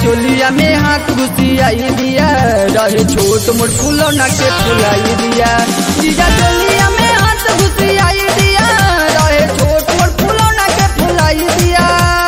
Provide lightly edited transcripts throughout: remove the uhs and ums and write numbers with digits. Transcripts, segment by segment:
चोलिया में हाथ घुसियाई दिया, रहे छोट मोट फूलौना के फुलाई दिया। जीजा चोलिया में हाथ घुसियाई दिया, रहे छोट मोट फूलौना के फुलाई दिया।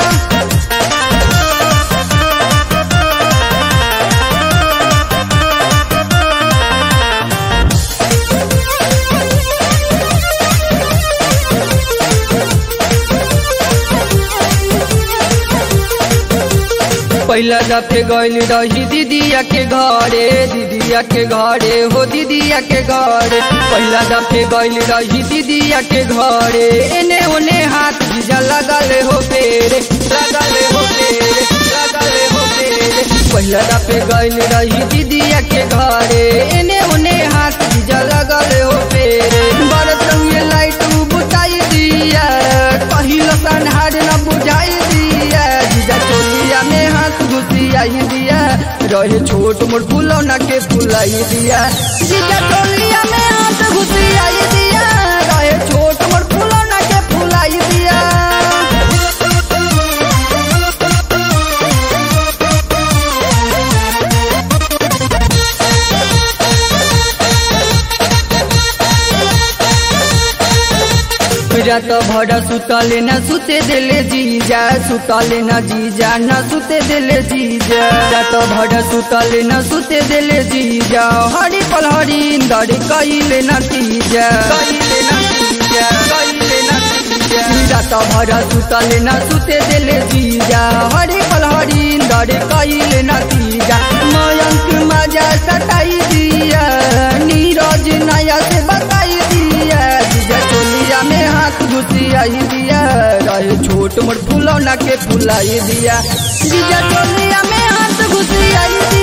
पहला दफे गइल रही दीदिया के घरे, दीदिया के घरे हो दीदिया के घरे। पहला दफे गइल रही दीदिया के घरे, एने ओने हाथ जीजा लगल हो पेरे, लगल हो पेरे, लगल हो पेरे। पहला दफे गइल रही दीदिया के घरे, एने ओने हाथ जीजा लगल हो पेरे। बरत हुए लाइट बुझाई दिया, पहिलो सनहार न बुझाई दिया। जीजा चोलिया में हाथ घुसियाई दिया, रहे छोट मोट फूलौना के फुलाई दिया। जीजा चोलिया में हाथ घुसियाई दिया, रहे छोट मोट फूलौना के फुलाई दिया। रात भर सुतले न सुते दिले जीजा, सुतले न जीजा न सुते दिले जीजा। रात भर सुतले न सुते दिले जीजा, हरी पल हरी इंदर कइले न तीजा, कइले न तीजा, कइले न तीजा। रात भर सुतले न सुते दिले जीजा, हरी पल हरी इंदर कइले न तीजा। मयंक मजा सताई दिया, नीरज नया से बताई दिया। जीजा चोलिया में हाथ घुसियाई दिया, रहे छोट मोट फूलौना के फुलाई दिया। जीजा चोलिया में हाथ घुसियाई दिया।